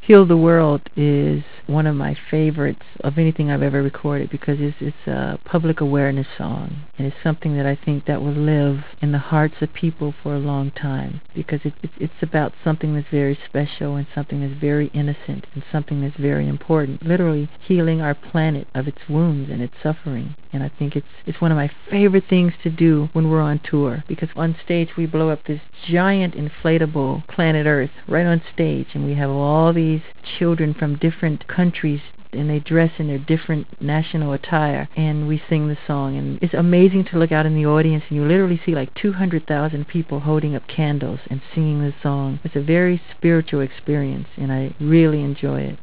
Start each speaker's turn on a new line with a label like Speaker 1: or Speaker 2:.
Speaker 1: Heal the World is one of my favorites of anything I've ever recorded because it's a public awareness song, and it's something that I think that will live in the hearts of people for a long time because it's about something that's very special and something that's very innocent and something that's very important, literally healing our planet of its wounds and its suffering. And I think it's one of my favorite things to do when we're on tour because on stage we blow up this giant inflatable planet Earth right on stage, and we have all these children from different countries and they dress in their different national attire and we sing the song, and it's amazing to look out in the audience and you literally see like 200,000 people holding up candles and singing the song. It's a very spiritual experience and I really enjoy it.